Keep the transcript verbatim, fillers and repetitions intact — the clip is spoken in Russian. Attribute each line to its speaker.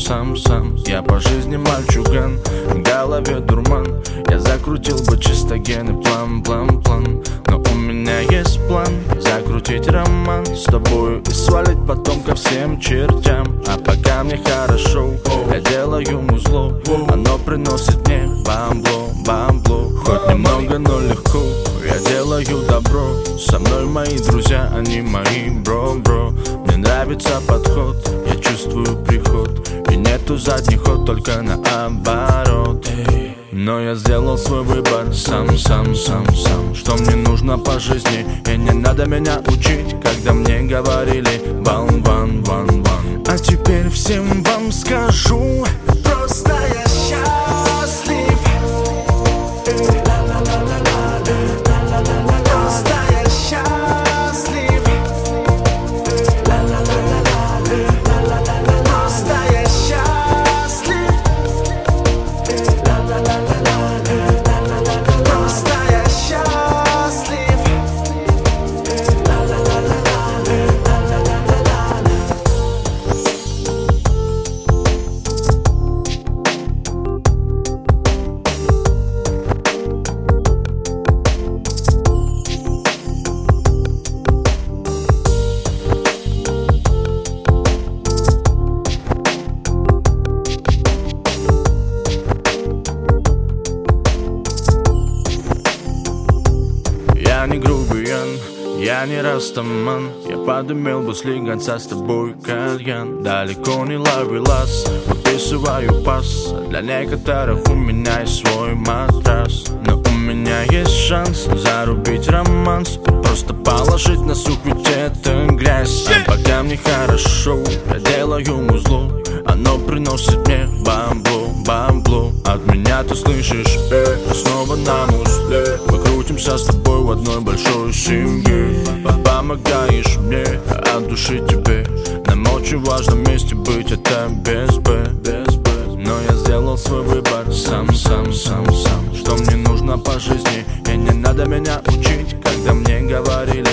Speaker 1: сам, сам. Я по жизни мальчуган, в голове дурман. Я закрутил бы чисто гены, план, план, план. Но у меня есть план закрутить роман с тобою и свалить потом ко всем чертям. А пока мне хорошо, я делаю музло, оно приносит мне бамбло, бамбло. Хоть немного, но легко, я делаю добро. Со мной мои друзья, они мои бро, бро. Мне нравится подход, я чувствую приход. И нету задних ход, только наоборот. Но я сделал свой выбор сам, сам, сам, сам. Что мне нужно по жизни, и не надо меня учить. Когда мне говорили ван, ван, ван, ван. А теперь всем вам скажу: просто я счастлив. Просто я счастлив. Просто я счастлив. Просто я счастлив. Я не грубиян, я не растаман. Я подумал бы слегонца с тобой кальян. Далеко не ловелас, выписываю пас. Для некоторых у меня есть свой матрас. Но у меня есть шанс зарубить романс и просто положить на сук, ведь это грязь. А пока мне хорошо, я делаю музло, оно приносит мне бамбло, бамбло. От меня ты слышишь, э, я снова на музле. Мы крутимся с тобой в одной большой семье. Помогаешь мне, от души тебе. Нам очень важно вместе быть, это без Б, без Б. Но я сделал свой выбор сам, сам, сам, сам. Что мне нужно по жизни, и не надо меня учить. Когда мне говорили